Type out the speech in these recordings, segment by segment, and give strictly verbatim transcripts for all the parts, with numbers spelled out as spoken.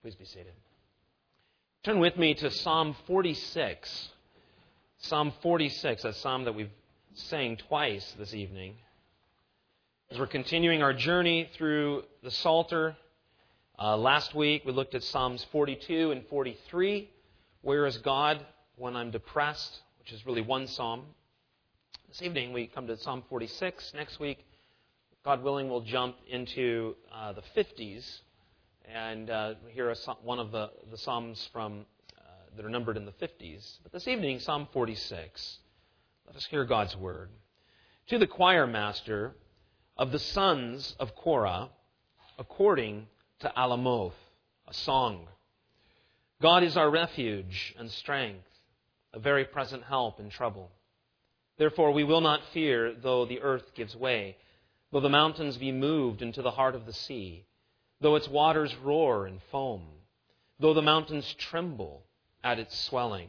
Please be seated. Turn with me to Psalm forty-six. Psalm forty-six, a psalm that we've sang twice this evening. As we're continuing our journey through the Psalter, uh, last week we looked at Psalms forty-two and forty-three. Where is God when I'm depressed? Which is really one psalm. This evening we come to Psalm forty-six. Next week, God willing, we'll jump into uh, the fifties and uh, hear a, one of the, the psalms from uh, that are numbered in the fifties. But this evening, Psalm forty-six. Let us hear God's word. To the choir master of the sons of Korah, according to Alamoth, a song. God is our refuge and strength, a very present help in trouble. Therefore we will not fear, though the earth gives way, though the mountains be moved into the heart of the sea, though its waters roar and foam, though the mountains tremble at its swelling.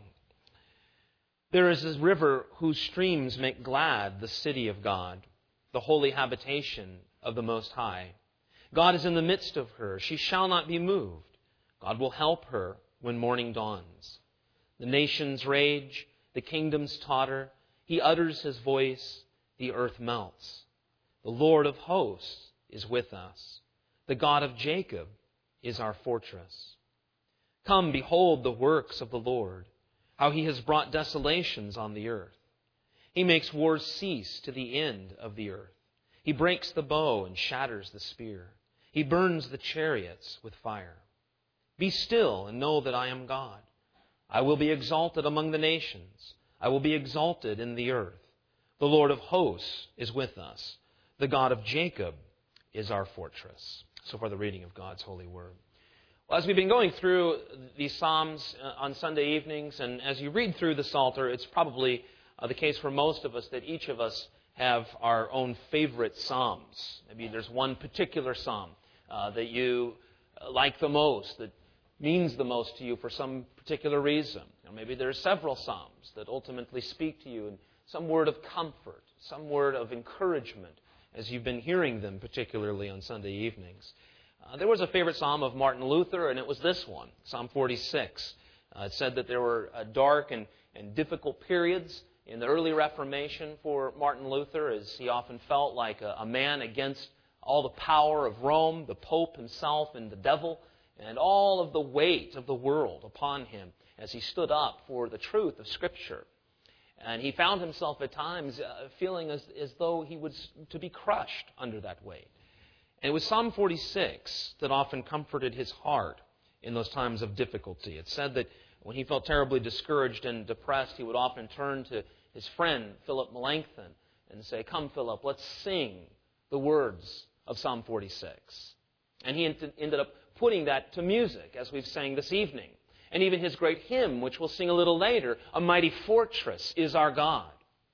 There is a river whose streams make glad the city of God, the holy habitation of the Most High. God is in the midst of her. She shall not be moved. God will help her when morning dawns. The nations rage, the kingdoms totter. He utters his voice, the earth melts. The Lord of hosts is with us. The God of Jacob is our fortress. Come, behold the works of the Lord, how he has brought desolations on the earth. He makes wars cease to the end of the earth. He breaks the bow and shatters the spear. He burns the chariots with fire. Be still and know that I am God. I will be exalted among the nations. I will be exalted in the earth. The Lord of hosts is with us. The God of Jacob is our fortress. So far, the reading of God's holy word. Well, as we've been going through these Psalms uh, on Sunday evenings, and as you read through the Psalter, it's probably uh, the case for most of us that each of us have our own favorite Psalms. Maybe there's one particular Psalm uh, that you like the most, that means the most to you for some particular reason. Or maybe there are several Psalms that ultimately speak to you in some word of comfort, some word of encouragement, as you've been hearing them, particularly on Sunday evenings. Uh, there was a favorite psalm of Martin Luther, and it was this one, Psalm forty-six. Uh, it said that there were uh, dark and, and difficult periods in the early Reformation for Martin Luther, as he often felt like a, a man against all the power of Rome, the Pope himself, and the devil, and all of the weight of the world upon him as he stood up for the truth of Scripture. And he found himself at times uh, feeling as, as though he was to be crushed under that weight. And it was Psalm forty-six that often comforted his heart in those times of difficulty. It said that when he felt terribly discouraged and depressed, he would often turn to his friend, Philip Melanchthon, and say, "Come, Philip, let's sing the words of Psalm forty-six. And he ended up putting that to music, as we've sang this evening. And even his great hymn, which we'll sing a little later, "A Mighty Fortress is Our God,"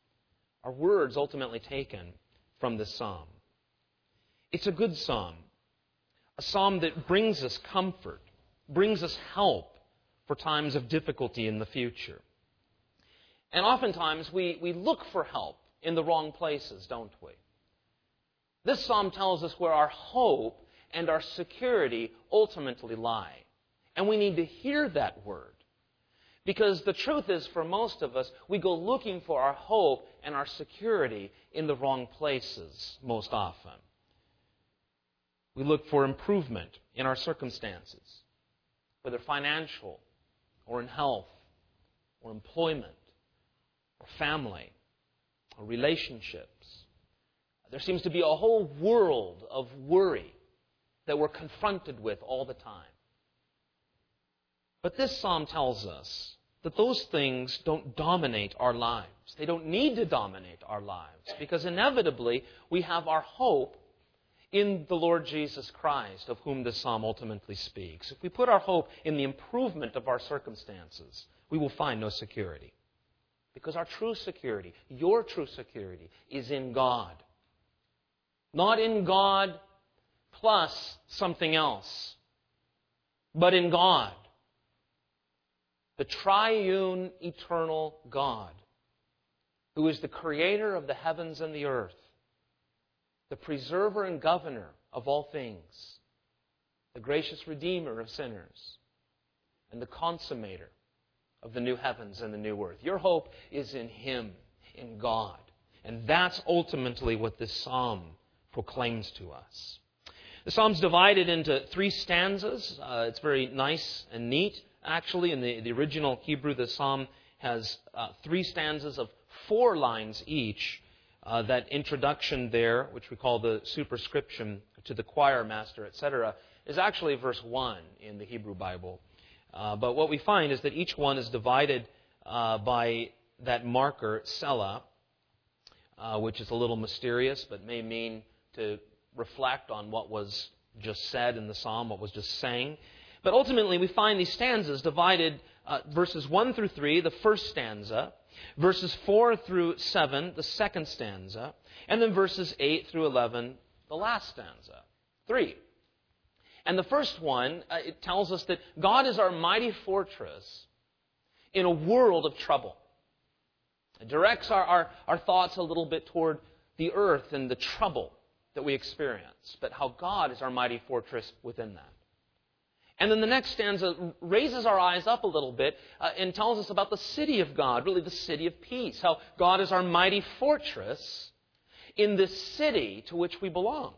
are words ultimately taken from this psalm. It's a good psalm, a psalm that brings us comfort, brings us help for times of difficulty in the future. And oftentimes we, we look for help in the wrong places, don't we? This psalm tells us where our hope and our security ultimately lie. And we need to hear that word. Because the truth is, for most of us, we go looking for our hope and our security in the wrong places most often. We look for improvement in our circumstances, whether financial or in health or employment or family or relationships. There seems to be a whole world of worry that we're confronted with all the time. But this psalm tells us that those things don't dominate our lives. They don't need to dominate our lives, because inevitably we have our hope in the Lord Jesus Christ, of whom this psalm ultimately speaks. If we put our hope in the improvement of our circumstances, we will find no security. Because our true security, your true security, is in God. Not in God plus something else, but in God. The triune, eternal God, who is the creator of the heavens and the earth, the preserver and governor of all things, the gracious Redeemer of sinners, and the consummator of the new heavens and the new earth. Your hope is in Him, in God. And that's ultimately what this psalm proclaims to us. The psalm's divided into three stanzas. Uh, it's very nice and neat. Actually, in the, the original Hebrew, the psalm has uh, three stanzas of four lines each. Uh, that introduction there, which we call the superscription to the choir master, et cetera, is actually verse one in the Hebrew Bible. Uh, but what we find is that each one is divided uh, by that marker, Selah, uh, which is a little mysterious, but may mean to reflect on what was just said in the psalm, what was just sang. But ultimately, we find these stanzas divided, uh, verses one through three, the first stanza, verses four through seven, the second stanza, and then verses eight through eleven, the last stanza. Three. And the first one, uh, it tells us that God is our mighty fortress in a world of trouble. It directs our, our, our thoughts a little bit toward the earth and the trouble that we experience, but how God is our mighty fortress within that. And then the next stanza raises our eyes up a little bit uh, and tells us about the city of God, really the city of peace, how God is our mighty fortress in this city to which we belong.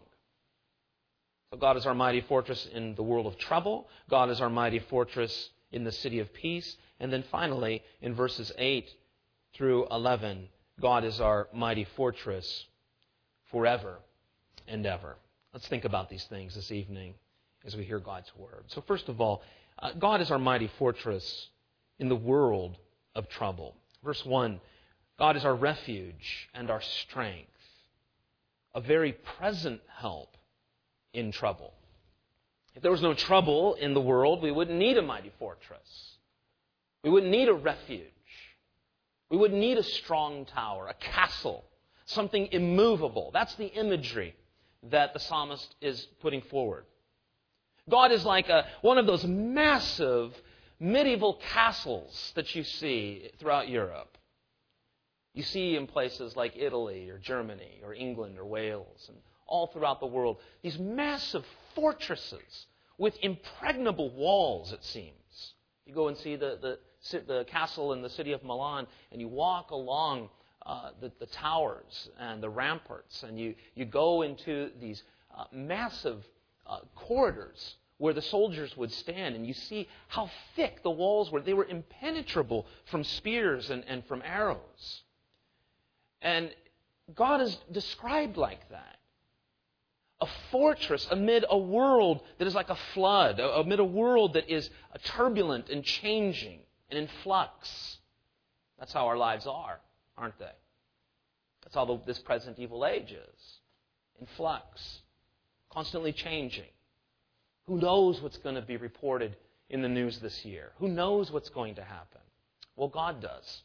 So God is our mighty fortress in the world of trouble. God is our mighty fortress in the city of peace. And then finally, in verses eight through eleven, God is our mighty fortress forever and ever. Let's think about these things this evening as we hear God's Word. So first of all, uh, God is our mighty fortress in the world of trouble. Verse one, God is our refuge and our strength, a very present help in trouble. If there was no trouble in the world, we wouldn't need a mighty fortress. We wouldn't need a refuge. We wouldn't need a strong tower, a castle, something immovable. That's the imagery that the psalmist is putting forward. God is like a, one of those massive medieval castles that you see throughout Europe. You see in places like Italy or Germany or England or Wales and all throughout the world, these massive fortresses with impregnable walls, it seems. You go and see the, the, the castle in the city of Milan, and you walk along uh, the, the towers and the ramparts, and you, you go into these uh, massive uh, corridors where the soldiers would stand, and you see how thick the walls were. They were impenetrable from spears and, and from arrows. And God is described like that. A fortress amid a world that is like a flood, amid a world that is turbulent and changing and in flux. That's how our lives are, aren't they? That's how this present evil age is. In flux, constantly changing. Who knows what's going to be reported in the news this year? Who knows what's going to happen? Well, God does.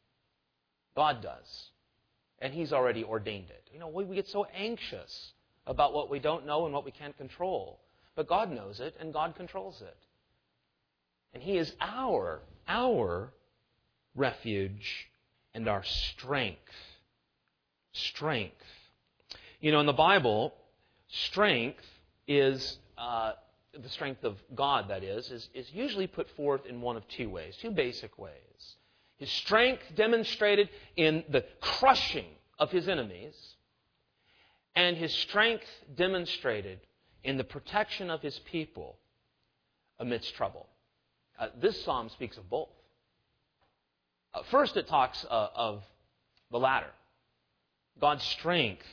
God does. And He's already ordained it. You know, we get so anxious about what we don't know and what we can't control. But God knows it, and God controls it. And He is our, our refuge and our strength. Strength. You know, in the Bible, strength is, uh, the strength of God, that is, is, is usually put forth in one of two ways, two basic ways. His strength demonstrated in the crushing of His enemies, and His strength demonstrated in the protection of His people amidst trouble. Uh, this psalm speaks of both. Uh, first, it talks uh, of the latter. God's strength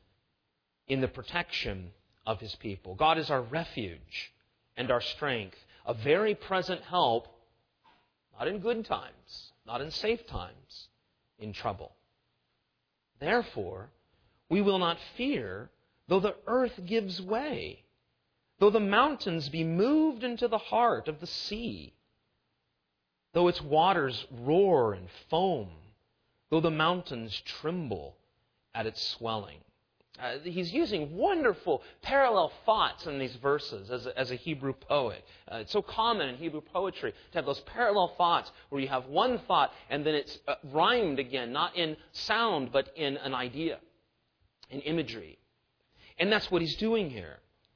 in the protection of His people. God is our refuge and our strength, a very present help, not in good times, not in safe times, in trouble. Therefore, we will not fear, though the earth gives way, though the mountains be moved into the heart of the sea, though its waters roar and foam, though the mountains tremble at its swelling. Uh, he's using wonderful parallel thoughts in these verses as a, as a Hebrew poet. Uh, it's so common in Hebrew poetry to have those parallel thoughts where you have one thought and then it's uh, rhymed again, not in sound but in an idea, in imagery. And that's what he's doing here.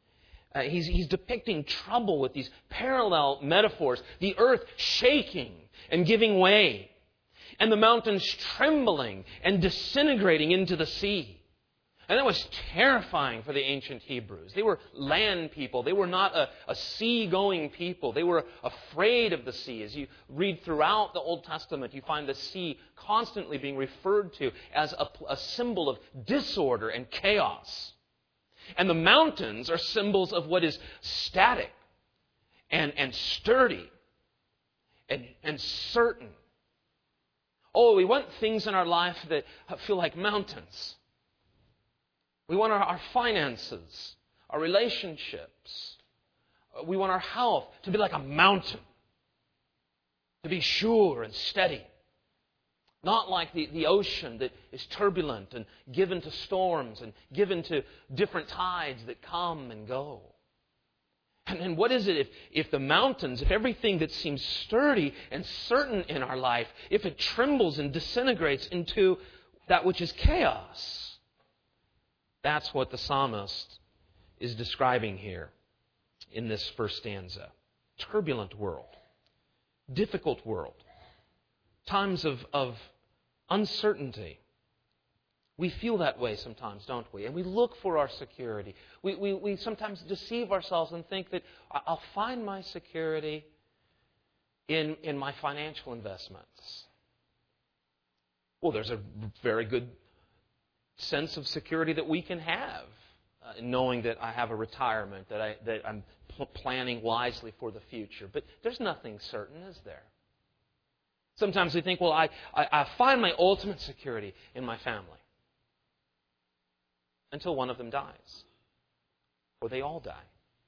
Uh, he's, he's depicting trouble with these parallel metaphors. The earth shaking and giving way, and the mountains trembling and disintegrating into the sea. And that was terrifying for the ancient Hebrews. They were land people. They were not a, a sea-going people. They were afraid of the sea. As you read throughout the Old Testament, you find the sea constantly being referred to as a, a symbol of disorder and chaos. And the mountains are symbols of what is static and, and sturdy and, and certain. Oh, we want things in our life that feel like mountains. We want our, our finances, our relationships. We want our health to be like a mountain, to be sure and steady. Not like the, the ocean that is turbulent and given to storms and given to different tides that come and go. And then what is it if, if the mountains, if everything that seems sturdy and certain in our life, if it trembles and disintegrates into that which is chaos? That's what the psalmist is describing here in this first stanza. Turbulent world. Difficult world. Times of, of uncertainty. We feel that way sometimes, don't we? And we look for our security. We, we, we sometimes deceive ourselves and think that I'll find my security in, in my financial investments. Well, there's a very good sense of security that we can have, uh, knowing that I have a retirement, that, I, that I'm pl- planning wisely for the future. But there's nothing certain, is there? Sometimes we think, well, I, I, I find my ultimate security in my family. Until one of them dies. Or they all die.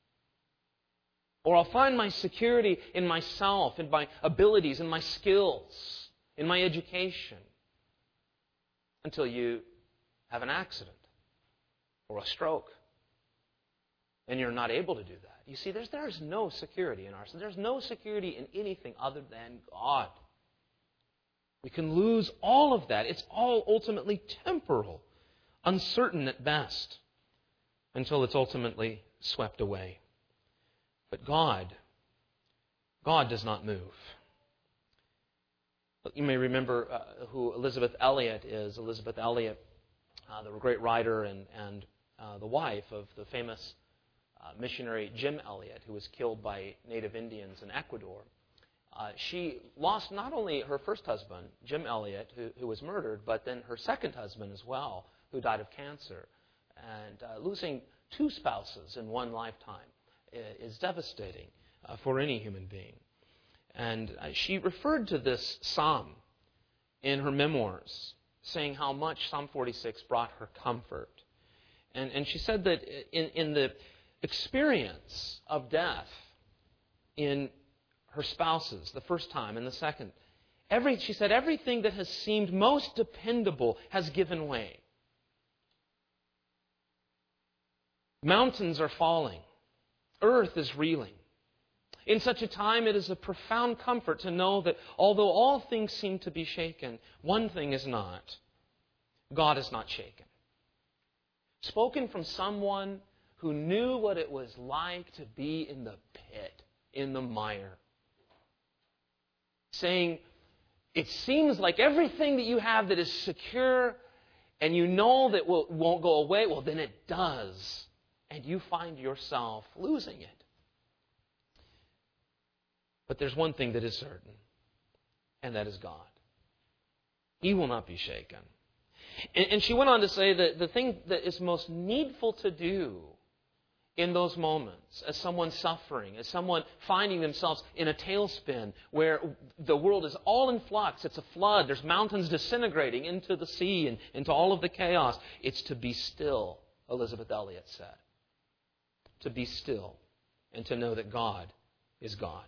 Or I'll find my security in myself, in my abilities, in my skills, in my education. Until you have an accident or a stroke. And you're not able to do that. You see, there's, there's no security in ourselves. There's no security in anything other than God. We can lose all of that. It's all ultimately temporal, uncertain at best, until it's ultimately swept away. But God, God does not move. You may remember uh, who Elisabeth Elliot is. Elisabeth Elliot, uh, the great writer and, and uh, the wife of the famous uh, missionary Jim Elliot, who was killed by Native Indians in Ecuador. Uh, she lost not only her first husband, Jim Elliot, who, who was murdered, but then her second husband as well, who died of cancer. And uh, losing two spouses in one lifetime is devastating uh, for any human being. And uh, she referred to this psalm in her memoirs, saying how much Psalm forty-six brought her comfort. And, and she said that in, in the experience of death in her spouses, the first time and the second, every, she said everything that has seemed most dependable has given way. Mountains are falling. Earth is reeling. In such a time, it is a profound comfort to know that although all things seem to be shaken, one thing is not. God is not shaken. Spoken from someone who knew what it was like to be in the pit, in the mire. Saying, it seems like everything that you have that is secure and you know that will, won't go away, well, then it does. And you find yourself losing it. But there's one thing that is certain, and that is God. He will not be shaken. And, and she went on to say that the thing that is most needful to do in those moments, as someone suffering, as someone finding themselves in a tailspin where the world is all in flux, it's a flood, there's mountains disintegrating into the sea and into all of the chaos, it's to be still, Elisabeth Elliot said. To be still and to know that God is God.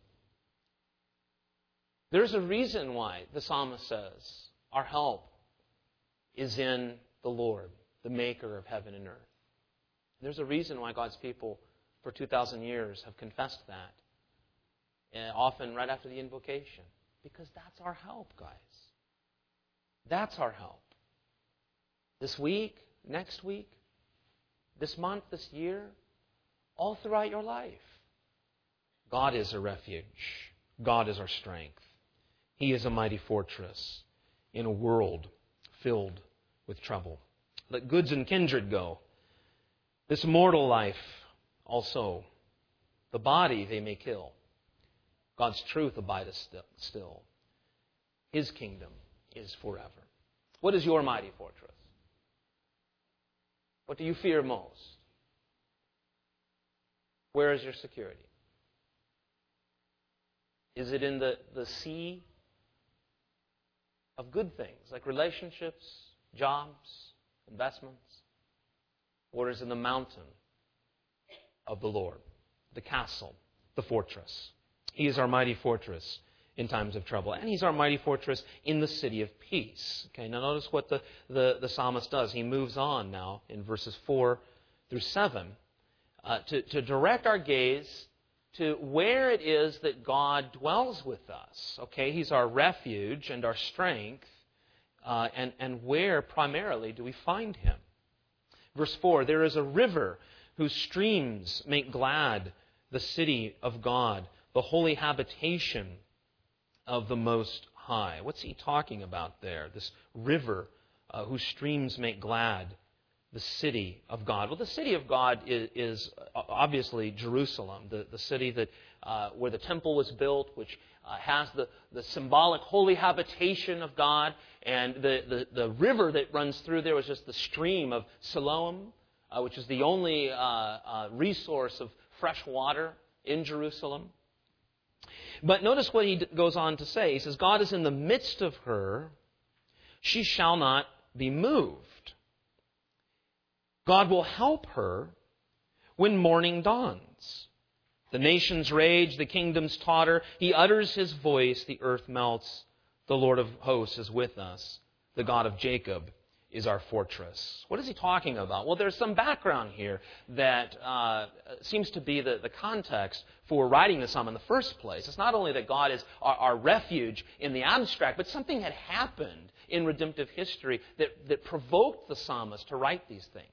There's a reason why the psalmist says our help is in the Lord, the maker of heaven and earth. There's a reason why God's people for two thousand years have confessed that, and often right after the invocation, because that's our help, guys. That's our help. This week, next week, this month, this year, all throughout your life. God is a refuge. God is our strength. He is a mighty fortress in a world filled with trouble. Let goods and kindred go. This mortal life also. The body they may kill. God's truth abideth still. His kingdom is forever. What is your mighty fortress? What do you fear most? Where is your security? Is it in the, the sea of good things, like relationships, jobs, investments? Or is it in the mountain of the Lord, the castle, the fortress? He is our mighty fortress in times of trouble. And He's our mighty fortress in the city of peace. Okay, now notice what the, the, the psalmist does. He moves on now in verses four through seven uh, to, to direct our gaze to where it is that God dwells with us. Okay, He's our refuge and our strength. Uh, and, and where primarily do we find Him? Verse four, there is a river whose streams make glad the city of God, the holy habitation of the Most High. What's he talking about there? This river uh, whose streams make glad the city of God. Well, the city of God is, is obviously Jerusalem, the, the city that uh, where the temple was built, which uh, has the, the symbolic holy habitation of God. And the, the, the river that runs through there was just the stream of Siloam, uh, which is the only uh, uh, resource of fresh water in Jerusalem. But notice what he goes on to say. He says, God is in the midst of her. She shall not be moved. God will help her when morning dawns. The nations rage, the kingdoms totter. He utters His voice, the earth melts. The Lord of hosts is with us. The God of Jacob is our fortress. What is he talking about? Well, there's some background here that uh, seems to be the, the context for writing the psalm in the first place. It's not only that God is our, our refuge in the abstract, but something had happened in redemptive history that, that provoked the psalmist to write these things.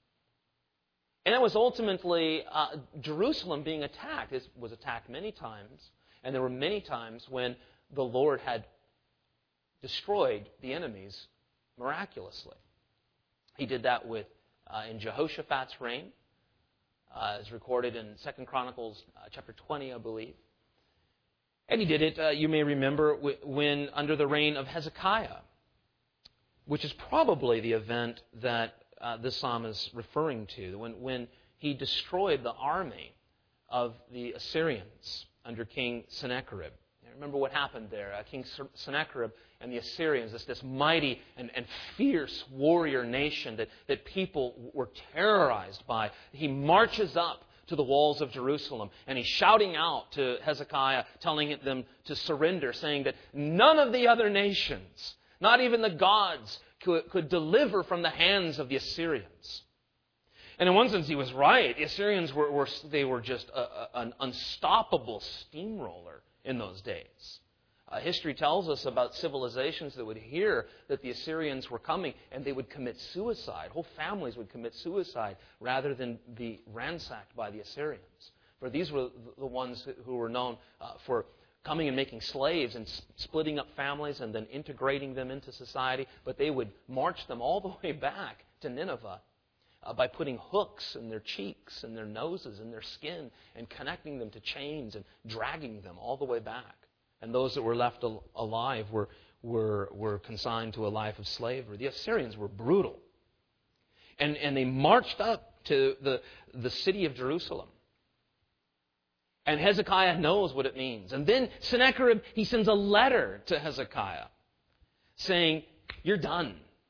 And it was ultimately uh, Jerusalem being attacked. It was attacked many times, and there were many times when the Lord had destroyed the enemies miraculously. He did that with uh, in Jehoshaphat's reign, uh, as recorded in Second Chronicles uh, chapter twenty, I believe. And he did it, uh, you may remember, w- when under the reign of Hezekiah, which is probably the event that uh, this psalm is referring to, when, when he destroyed the army of the Assyrians under King Sennacherib. Remember what happened there. Uh, King Sennacherib and the Assyrians, this, this mighty and, and fierce warrior nation that, that people were terrorized by. He marches up to the walls of Jerusalem and he's shouting out to Hezekiah, telling them to surrender, saying that none of the other nations, not even the gods, could, could deliver from the hands of the Assyrians. And in one sense, he was right. The Assyrians were, were they were just a, a, an unstoppable steamroller in those days. Uh, history tells us about civilizations that would hear that the Assyrians were coming and they would commit suicide. Whole families would commit suicide rather than be ransacked by the Assyrians. For these were the ones who were known uh, for coming and making slaves and splitting up families and then integrating them into society. But they would march them all the way back to Nineveh Uh, by putting hooks in their cheeks and their noses and their skin and connecting them to chains and dragging them all the way back. And those that were left al- alive were, were, were consigned to a life of slavery. The Assyrians were brutal. And, and they marched up to the, the city of Jerusalem. And Hezekiah knows what it means. And then Sennacherib, he sends a letter to Hezekiah saying, "You're done.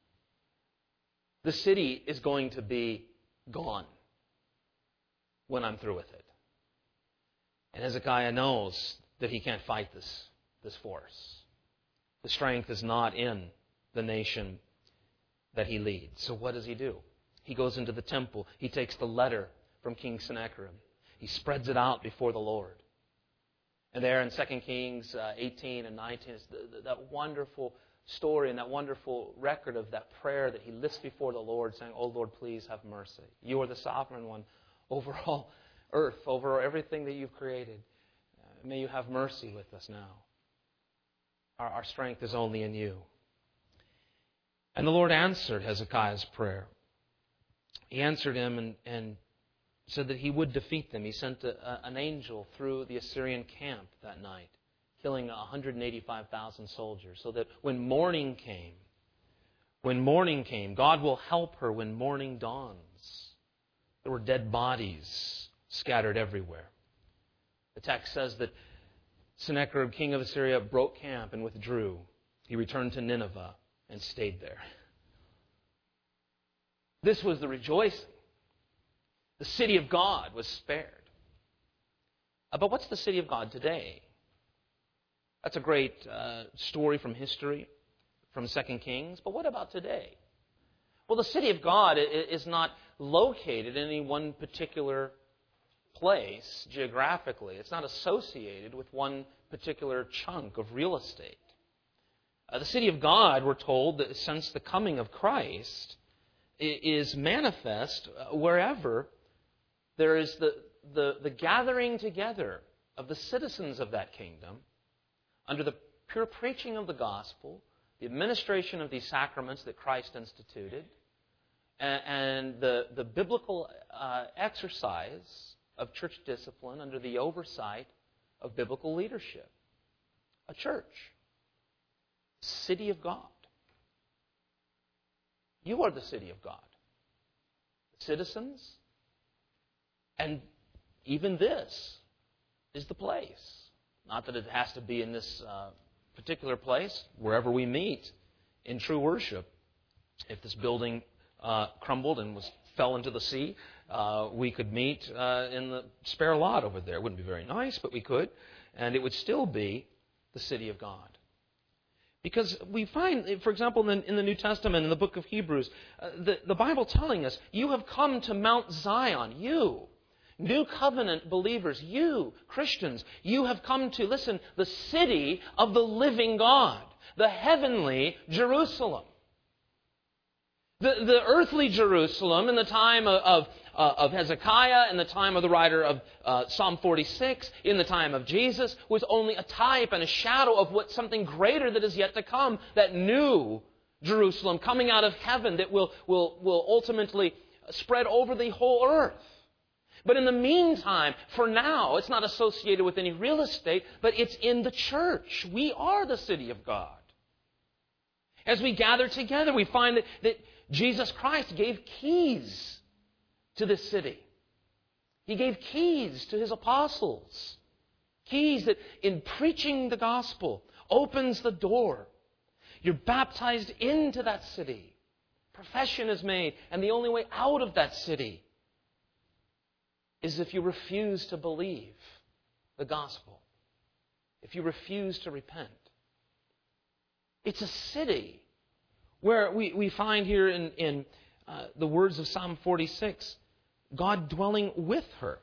The city is going to be gone when I'm through with it." And Hezekiah knows that he can't fight this, this force. The strength is not in the nation that he leads. So what does he do? He goes into the temple. He takes the letter from King Sennacherib. He spreads it out before the Lord. And there in Second Kings uh, eighteen and nineteen, it's the, the, that wonderful story and that wonderful record of that prayer that he lifts before the Lord, saying, "Oh Lord, please have mercy. You are the sovereign one over all, earth, over everything that you've created. Uh, may you have mercy with us now. Our, our strength is only in you. And the Lord answered Hezekiah's prayer. He answered him and, and said that he would defeat them. He sent a, a, an angel through the Assyrian camp that night, killing one hundred eighty-five thousand soldiers, so that when morning came, when morning came, God will help her when morning dawns. There were dead bodies scattered everywhere. The text says that Sennacherib, king of Assyria, broke camp and withdrew. He returned to Nineveh and stayed there. This was the rejoicing. The city of God was spared. Uh, but what's the city of God today? That's a great uh, story from history, from Second Kings. But what about today? Well, the city of God is not located in any one particular place geographically. It's not associated with one particular chunk of real estate. Uh, the city of God, we're told, that since the coming of Christ, is manifest wherever there is the, the, the gathering together of the citizens of that kingdom under the pure preaching of the gospel, the administration of these sacraments that Christ instituted, and, and the, the biblical uh, exercise of church discipline under the oversight of biblical leadership. A church. City of God. You are the city of God. Citizens. And even this is the place. Not that it has to be in this uh, particular place, wherever we meet in true worship. If this building uh, crumbled and was fell into the sea, uh, we could meet uh, in the spare lot over there. It wouldn't be very nice, but we could. And it would still be the city of God. Because we find, for example, in the, in the New Testament, in the book of Hebrews, uh, the, the Bible telling us, you have come to Mount Zion, you, New Covenant believers, you, Christians, you have come to, listen, the city of the living God, the heavenly Jerusalem. The, the earthly Jerusalem in the time of, of, uh, of Hezekiah, in the time of the writer of uh, Psalm forty-six, in the time of Jesus, was only a type and a shadow of what something greater that is yet to come, that new Jerusalem coming out of heaven that will, will, will ultimately spread over the whole earth. But in the meantime, for now, it's not associated with any real estate, but it's in the church. We are the city of God. As we gather together, we find that, that Jesus Christ gave keys to this city. He gave keys to His apostles. Keys that, in preaching the gospel, opens the door. You're baptized into that city. Profession is made, and the only way out of that city is if you refuse to believe the gospel. If you refuse to repent. It's a city where we, we find here in, in uh, the words of Psalm forty-six, God dwelling with her.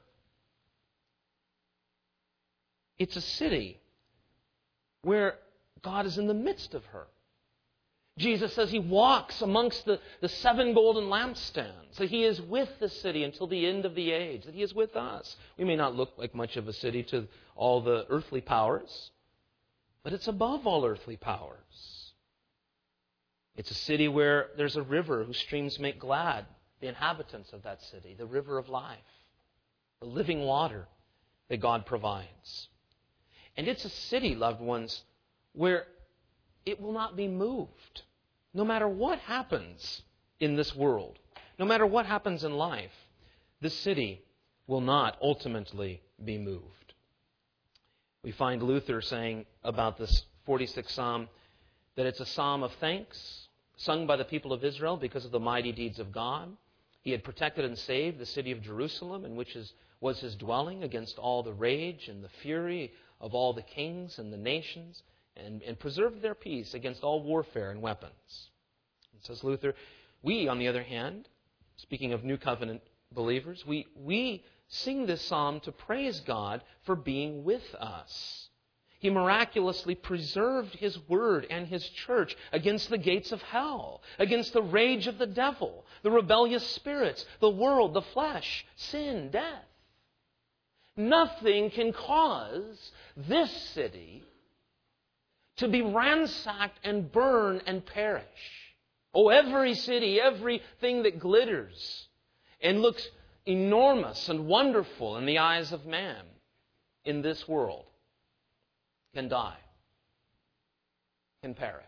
It's a city where God is in the midst of her. Jesus says He walks amongst the, the seven golden lampstands, that He is with the city until the end of the age, that He is with us. We may not look like much of a city to all the earthly powers, but it's above all earthly powers. It's a city where there's a river whose streams make glad the inhabitants of that city, the river of life, the living water that God provides. And it's a city, loved ones, where it will not be moved. No matter what happens in this world, no matter what happens in life, this city will not ultimately be moved. We find Luther saying about this forty-sixth Psalm that it's a psalm of thanks, sung by the people of Israel because of the mighty deeds of God. He had protected and saved the city of Jerusalem, in which is, was His dwelling, against all the rage and the fury of all the kings and the nations, and, and preserved their peace against all warfare and weapons. And says Luther, we, on the other hand, speaking of New Covenant believers, we, we sing this psalm to praise God for being with us. He miraculously preserved His word and His church against the gates of hell, against the rage of the devil, the rebellious spirits, the world, the flesh, sin, death. Nothing can cause this city to be ransacked and burn and perish. Oh, every city, everything that glitters and looks enormous and wonderful in the eyes of man in this world can die, can perish.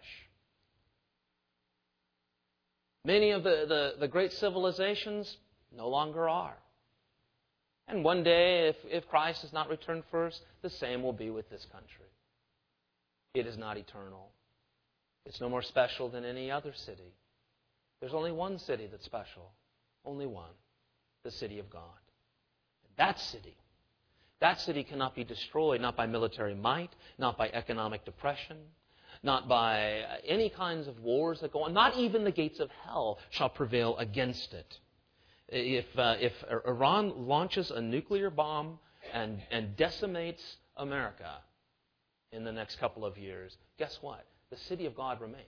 Many of the, the, the great civilizations no longer are. And one day, if, if Christ has not returned first, the same will be with this country. It is not eternal. It's no more special than any other city. There's only one city that's special. Only one. The city of God. That city, that city cannot be destroyed, not by military might, not by economic depression, not by any kinds of wars that go on. Not even the gates of hell shall prevail against it. If, uh, if Iran launches a nuclear bomb and, and decimates America in the next couple of years, guess what? The city of God remains.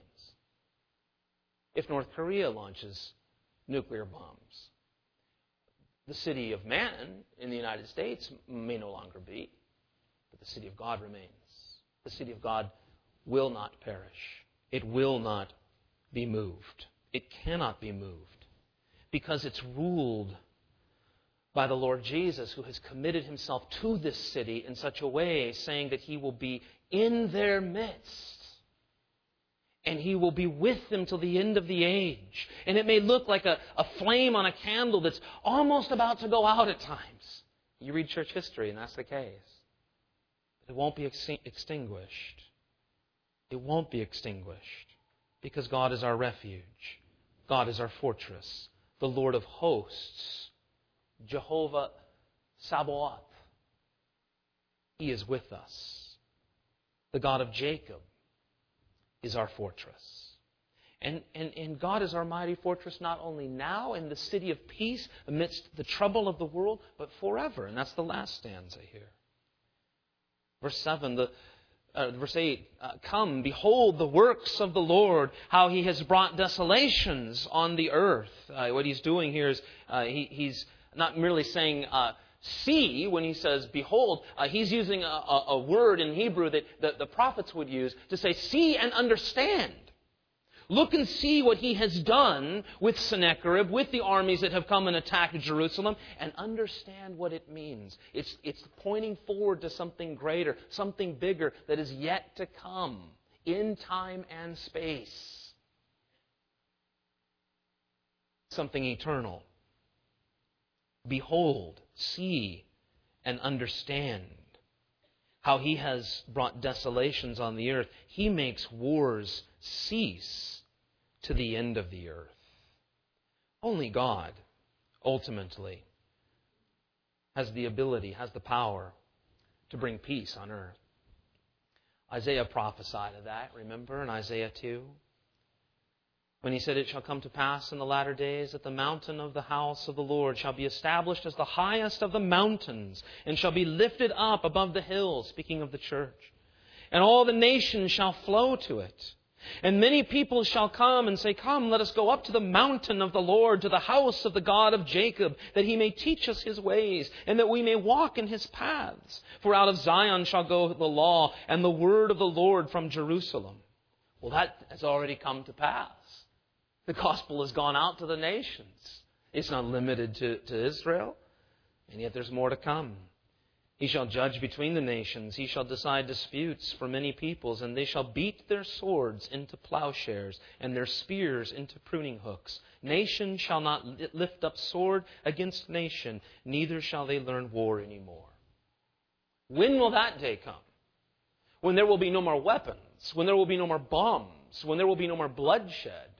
If North Korea launches nuclear bombs, the city of man in the United States may no longer be, but the city of God remains. The city of God will not perish. It will not be moved. It cannot be moved because it's ruled by the Lord Jesus, who has committed himself to this city in such a way, saying that he will be in their midst. And he will be with them till the end of the age. And it may look like a, a flame on a candle that's almost about to go out at times. You read church history, and that's the case. It won't be ex- extinguished. It won't be extinguished because God is our refuge. God is our fortress. The Lord of hosts, Jehovah Sabaoth, he is with us. The God of Jacob is our fortress. And, and, and God is our mighty fortress not only now in the city of peace amidst the trouble of the world, but forever. And that's the last stanza here. Verse seven, the, uh, verse eight, uh, come, behold the works of the Lord, how he has brought desolations on the earth. Uh, what he's doing here is uh, he, he's not merely saying uh, see when he says behold. Uh, he's using a, a, a word in Hebrew that the, the prophets would use to say see and understand. Look and see what he has done with Sennacherib, with the armies that have come and attacked Jerusalem, and understand what it means. It's, it's pointing forward to something greater, something bigger that is yet to come in time and space. Something eternal. Behold, see, and understand how he has brought desolations on the earth. He makes wars cease to the end of the earth. Only God, ultimately, has the ability, has the power to bring peace on earth. Isaiah prophesied of that, remember, in Isaiah two? When he said, it shall come to pass in the latter days that the mountain of the house of the Lord shall be established as the highest of the mountains and shall be lifted up above the hills, speaking of the church. And all the nations shall flow to it. And many people shall come and say, come, let us go up to the mountain of the Lord, to the house of the God of Jacob, that he may teach us his ways, and that we may walk in his paths. For out of Zion shall go the law, and the word of the Lord from Jerusalem. Well, that has already come to pass. The gospel has gone out to the nations. It's not limited to, to Israel, and yet there's more to come. He shall judge between the nations. He shall decide disputes for many peoples, and they shall beat their swords into plowshares and their spears into pruning hooks. Nation shall not lift up sword against nation, neither shall they learn war anymore. When will that day come? When there will be no more weapons, when there will be no more bombs, when there will be no more bloodshed.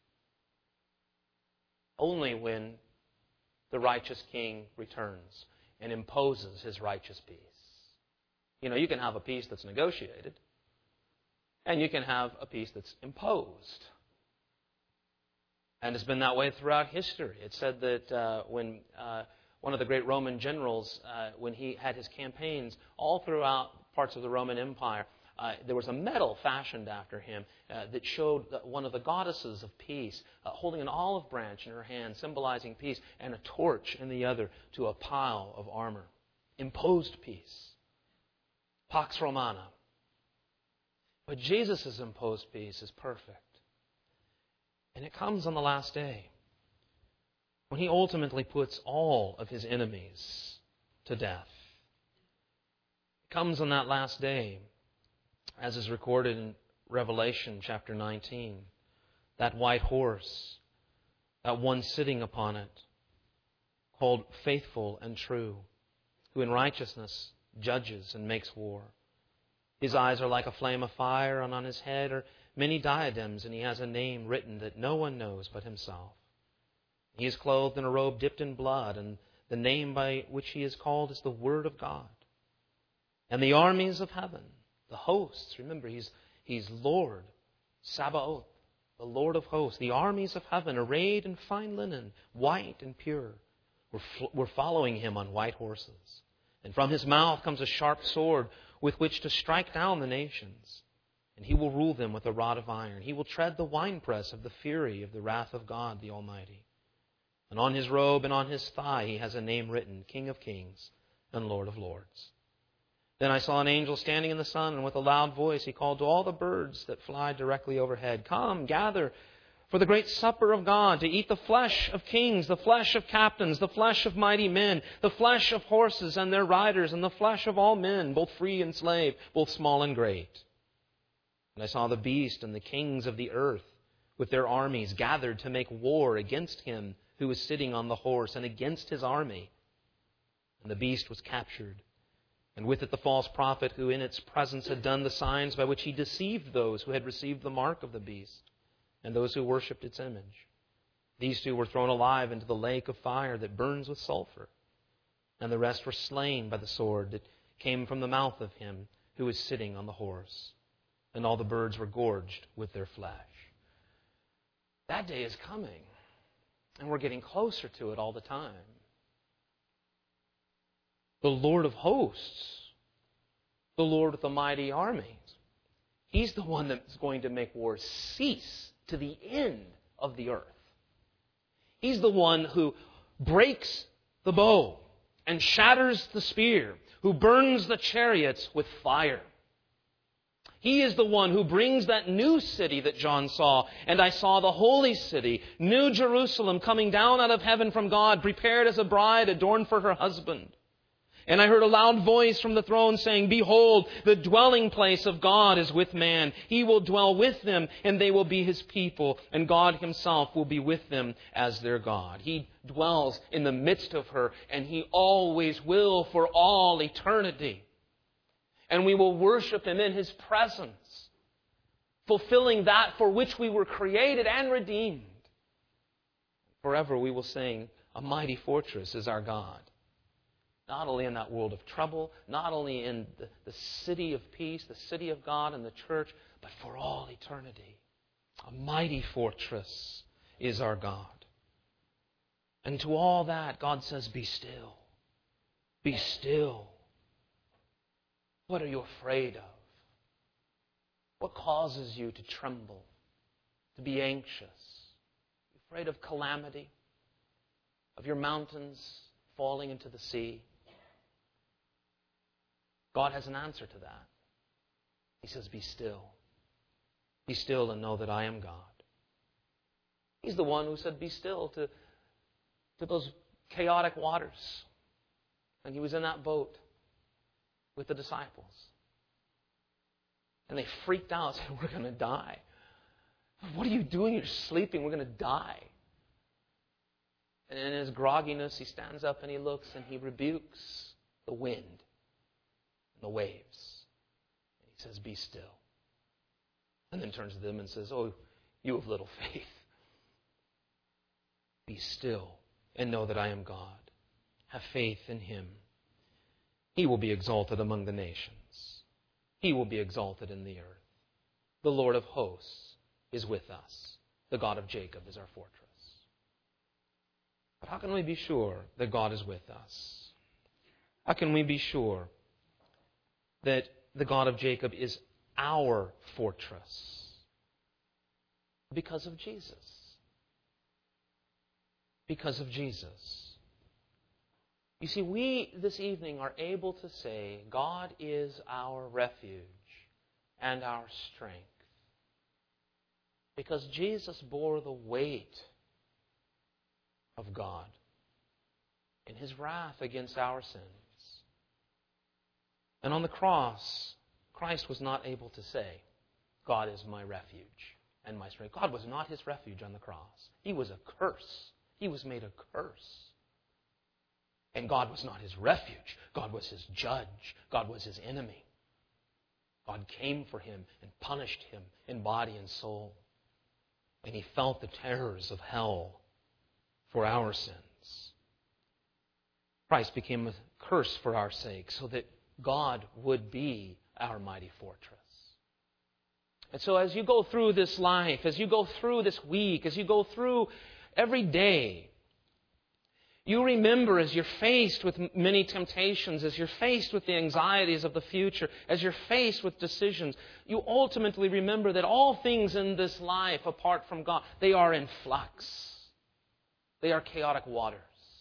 Only when the righteous king returns and imposes his righteous peace. You know, you can have a peace that's negotiated, and you can have a peace that's imposed. And it's been that way throughout history. It said that uh, when uh, one of the great Roman generals, uh, when he had his campaigns all throughout parts of the Roman Empire, Uh, there was a medal fashioned after him uh, that showed one of the goddesses of peace uh, holding an olive branch in her hand, symbolizing peace, and a torch in the other to a pile of armor. imposed peace. Pax Romana. But Jesus' imposed peace is perfect. And it comes on the last day, when He ultimately puts all of His enemies to death. It comes on that last day, as is recorded in Revelation chapter nineteen. That white horse, that one sitting upon it, called Faithful and True, who in righteousness judges and makes war. His eyes are like a flame of fire, and on His head are many diadems, and He has a name written that no one knows but Himself. He is clothed in a robe dipped in blood, and the name by which He is called is the Word of God. And the armies of heaven, the hosts, remember, He's, he's Lord, Sabaoth, the Lord of hosts. The armies of heaven, arrayed in fine linen, white and pure, were, were following Him on white horses. And from His mouth comes a sharp sword with which to strike down the nations. And He will rule them with a rod of iron. He will tread the winepress of the fury of the wrath of God the Almighty. And on His robe and on His thigh He has a name written, King of Kings and Lord of Lords. Then I saw an angel standing in the sun, and with a loud voice He called to all the birds that fly directly overhead, Come, gather for the great supper of God, to eat the flesh of kings, the flesh of captains, the flesh of mighty men, the flesh of horses and their riders, and the flesh of all men, both free and slave, both small and great. And I saw the beast and the kings of the earth with their armies gathered to make war against Him who was sitting on the horse and against His army. And the beast was captured, and with it the false prophet who in its presence had done the signs by which he deceived those who had received the mark of the beast and those who worshipped its image. These two were thrown alive into the lake of fire that burns with sulfur. And the rest were slain by the sword that came from the mouth of Him who was sitting on the horse. And all the birds were gorged with their flesh. That day is coming, and we're getting closer to it all the time. The Lord of hosts, the Lord with the mighty armies, He's the one that's going to make war cease to the end of the earth. He's the one who breaks the bow and shatters the spear, who burns the chariots with fire. He is the one who brings that new city that John saw. And I saw the holy city, New Jerusalem, coming down out of heaven from God, prepared as a bride adorned for her husband. And I heard a loud voice from the throne saying, Behold, the dwelling place of God is with man. He will dwell with them, and they will be His people, and God Himself will be with them as their God. He dwells in the midst of her, and He always will for all eternity. And we will worship Him in His presence, fulfilling that for which we were created and redeemed. Forever we will sing, A mighty fortress is our God. Not only in that world of trouble, not only in the, the city of peace, the city of God and the church, but for all eternity. A mighty fortress is our God. And to all that, God says, Be still. Be still. What are you afraid of? What causes you to tremble, to be anxious? Are you afraid of calamity? Of your mountains falling into the sea? God has an answer to that. He says, Be still. Be still and know that I am God. He's the one who said, Be still to, to those chaotic waters. And He was in that boat with the disciples. And they freaked out, saying, We're going to die. What are you doing? You're sleeping. We're going to die. And in his grogginess, He stands up and He looks and He rebukes the wind and the waves. And He says, Be still. And then turns to them and says, Oh, you of little faith. Be still and know that I am God. Have faith in Him. He will be exalted among the nations. He will be exalted in the earth. The Lord of hosts is with us. The God of Jacob is our fortress. But how can we be sure that God is with us? How can we be sure that the God of Jacob is our fortress? Because of Jesus. Because of Jesus. You see, we this evening are able to say, God is our refuge and our strength. Because Jesus bore the weight of God in His wrath against our sins. And on the cross, Christ was not able to say, God is my refuge and my strength. God was not His refuge on the cross. He was a curse. He was made a curse. And God was not His refuge. God was His judge. God was His enemy. God came for Him and punished Him in body and soul. And He felt the terrors of hell for our sins. Christ became a curse for our sake so that God would be our mighty fortress. And so as you go through this life, as you go through this week, as you go through every day, you remember as you're faced with many temptations, as you're faced with the anxieties of the future, as you're faced with decisions, you ultimately remember that all things in this life, apart from God, they are in flux. They are chaotic waters.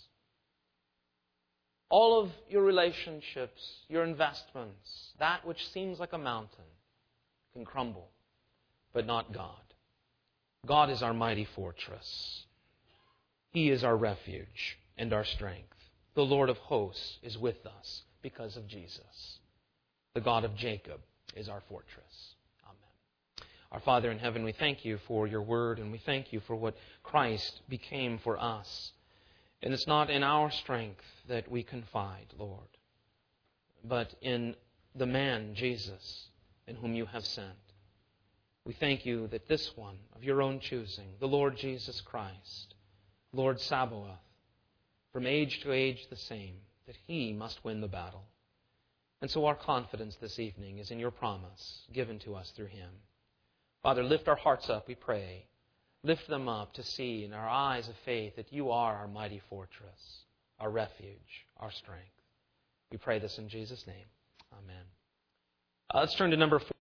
All of your relationships, your investments, that which seems like a mountain, can crumble, but not God. God is our mighty fortress. He is our refuge and our strength. The Lord of hosts is with us because of Jesus. The God of Jacob is our fortress. Amen. Our Father in heaven, we thank You for Your word, and we thank You for what Christ became for us. And it's not in our strength that we confide, Lord, but in the man, Jesus, in whom You have sent. We thank You that this one of Your own choosing, the Lord Jesus Christ, Lord Sabaoth, from age to age the same, that He must win the battle. And so our confidence this evening is in Your promise given to us through Him. Father, lift our hearts up, we pray. Lift them up to see in our eyes of faith that You are our mighty fortress, our refuge, our strength. We pray this in Jesus' name. Amen. Uh, let's turn to number four.